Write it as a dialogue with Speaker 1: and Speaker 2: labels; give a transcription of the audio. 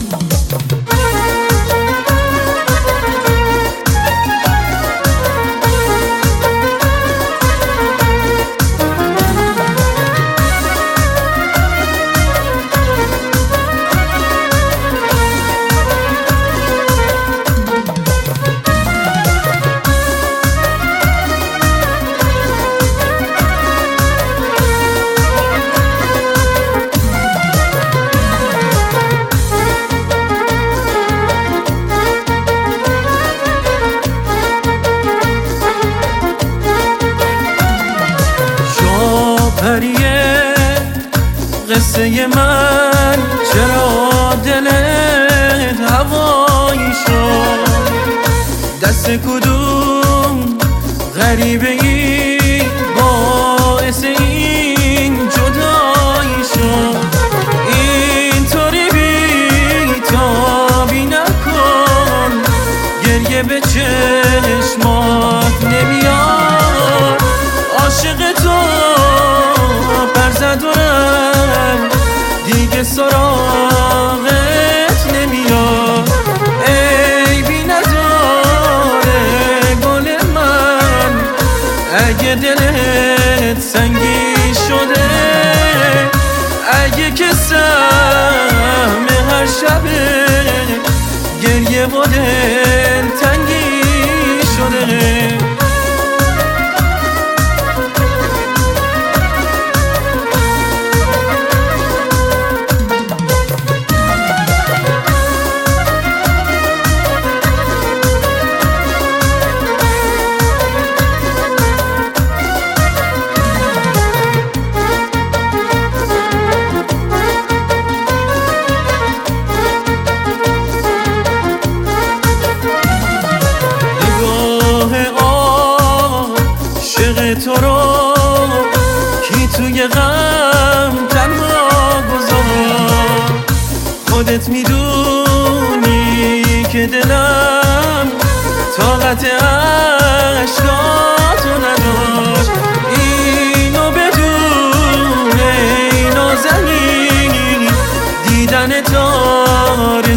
Speaker 1: پریه قصه من چرا دلت هوایی شد؟ دست کدوم غریبه ای باعث این جدایی شد؟ اینطوری بی تابی نکن، گریه به چشمات نمیاد. عاشق تو دارم دیگه سراغت نمیاد. عیبی نداره گل من، اگه دلت سنگی شده، اگه که سهم هر شبه گریه و دلتنگی شده. تو رو کی توی غم تنها گذار؟ خودت میدونی که دلم طاقت عشقاتو نداشت. اینو بدون ای نازنین، دیدن تاره